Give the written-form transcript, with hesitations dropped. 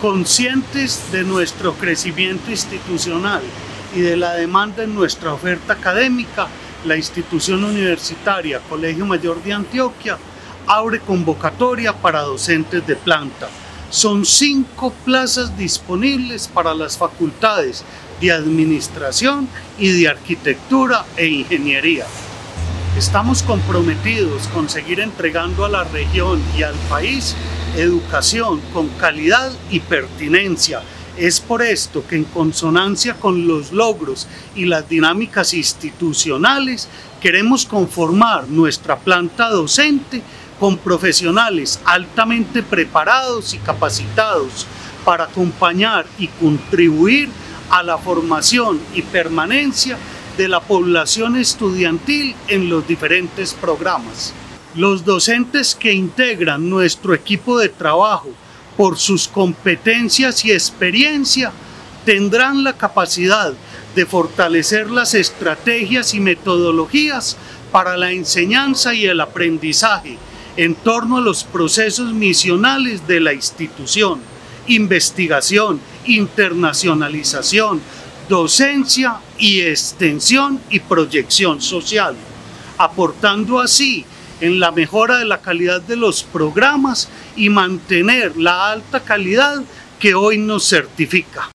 Conscientes de nuestro crecimiento institucional y de la demanda en nuestra oferta académica, la institución universitaria Colegio Mayor de Antioquia abre convocatoria para docentes de planta. Son 5 plazas disponibles para las facultades de Administración y de Arquitectura e Ingeniería. Estamos comprometidos con seguir entregando a la región y al país educación con calidad y pertinencia. Es por esto que, en consonancia con los logros y las dinámicas institucionales, queremos conformar nuestra planta docente con profesionales altamente preparados y capacitados para acompañar y contribuir a la formación y permanencia de la población estudiantil en los diferentes programas. Los docentes que integran nuestro equipo de trabajo, por sus competencias y experiencia, tendrán la capacidad de fortalecer las estrategias y metodologías para la enseñanza y el aprendizaje en torno a los procesos misionales de la institución: investigación, internacionalización, docencia y extensión y proyección social, aportando así en la mejora de la calidad de los programas y mantener la alta calidad que hoy nos certifica.